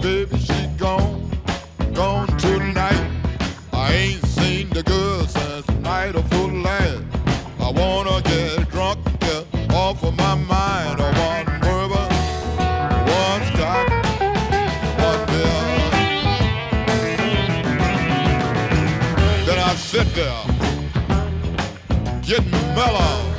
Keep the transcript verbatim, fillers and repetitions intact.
baby, she gone, gone tonight. I ain't seen the girl since the night of full last. I wanna get drunk, get off of my mind. I want bourbon, one scotch, one beer. Then I sit there, getting mellow.